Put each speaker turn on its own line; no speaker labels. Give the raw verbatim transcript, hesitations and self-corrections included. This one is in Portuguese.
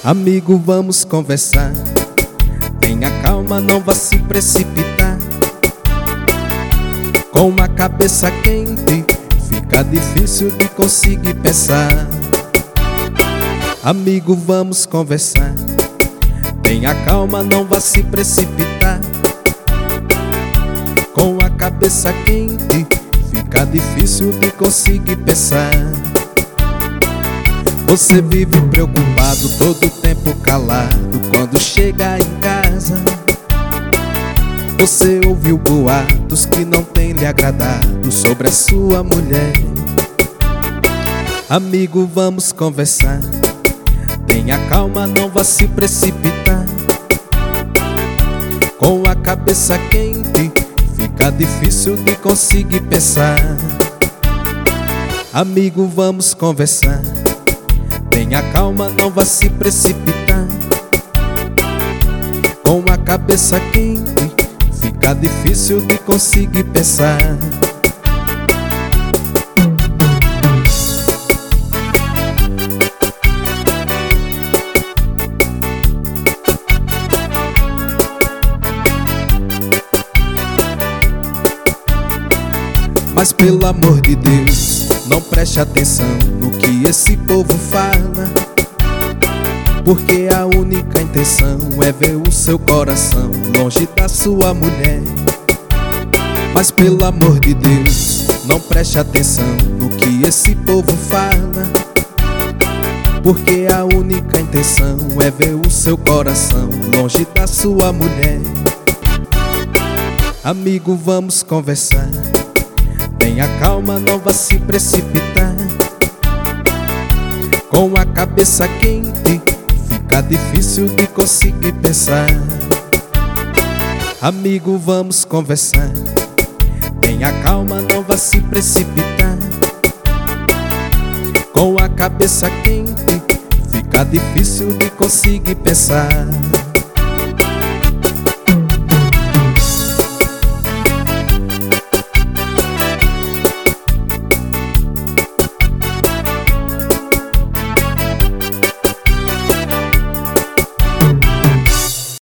Amigo, vamos conversar. Tenha calma, não vá se precipitar. Com a cabeça quente, fica difícil de conseguir pensar. Amigo, vamos conversar. Tenha calma, não vá se precipitar. Com a cabeça quente, fica difícil de conseguir pensar. Você vive preocupado, todo o tempo calado. Quando chega em casa, você ouviu boatos que não tem lhe agradado sobre a sua mulher. Amigo, vamos conversar. Tenha calma, não vá se precipitar. Com a cabeça quente, fica difícil de conseguir pensar. Amigo, vamos conversar. Tenha calma, não vá se precipitar. Com a cabeça quente, fica difícil de conseguir pensar. Mas pelo amor de Deus, não preste atenção no que esse povo fala, porque a única intenção é ver o seu coração longe da sua mulher. Mas pelo amor de Deus, não preste atenção no que esse povo fala, porque a única intenção é ver o seu coração longe da sua mulher. Amigo, vamos conversar. Tenha calma, não vá se precipitar. Com a cabeça quente, fica difícil de conseguir pensar. Amigo, vamos conversar. Tenha calma, não vá se precipitar. Com a cabeça quente, fica difícil de conseguir pensar.